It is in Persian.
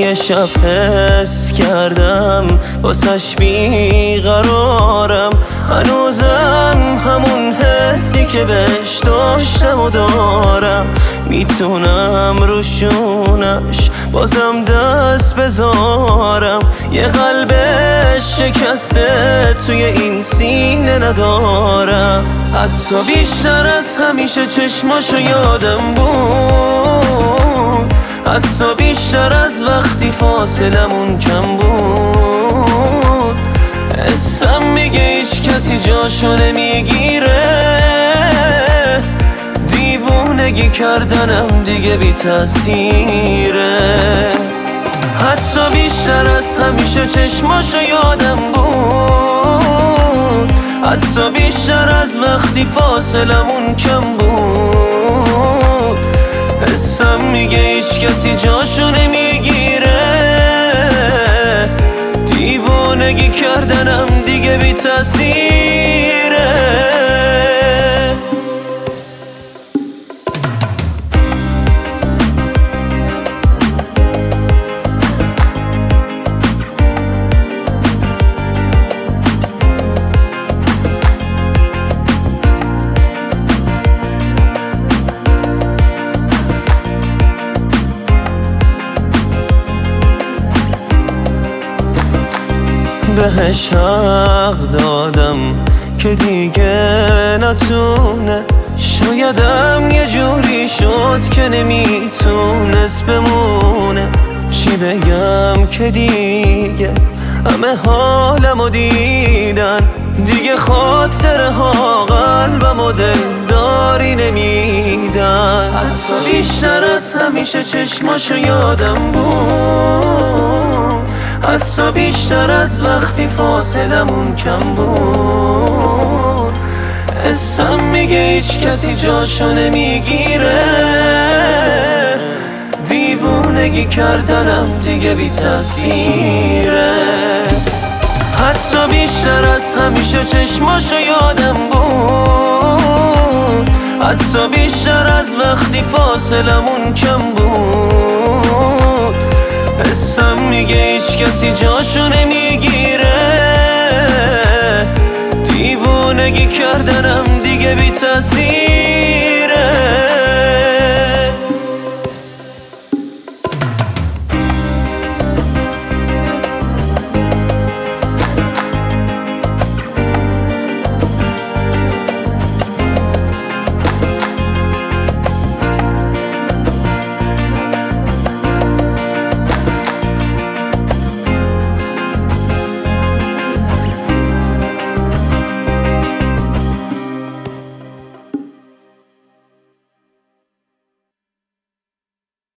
یه شب حس کردم واسش بیقرارم، هنوزم همون حسی که بهش داشتم و دارم. میتونم روشونش بازم دست بذارم، یه قلب شکسته توی این سینه ندارم. حتی بیشتر از همیشه چشماشو یادم بود، حتی بیشتر از وقتی فاصلمون کم بود. حسم میگه هیچ کسی جاشو نمیگیره، دیوونگی کردنم دیگه بی تاثیره. حتی بیشتر از همیشه چشماشو یادم بود، حتی بیشتر از وقتی فاصلمون کم بود. حسم میگه هیچ کسی جاشو نمیگیره، دیوانگی کردنم دیگه بی تاثیره. بهش حق دادم که دیگه نتونه، شایدم یه جوری شد که نمیتونست بمونه. چی بگم که دیگه همه حالمو دیدن، دیگه خاطره ها قلبمو دلداری نمیدن. حتی بیشتر از همیشه چشماشو یادم بود، حتی بیشتر از وقتی فاصلمون کم بود. حسم میگه هیچ کسی جاشو نمیگیره، دیوونگی کردنم دیگه بی تاثیره. حتی بیشتر از همیشه چشماشو یادم بود، حتی بیشتر از وقتی فاصلمون کم بود. حسم میگه هیچ کسی جاشو نمیگیره، دیوونگی کردنم دیگه بی تاثیر.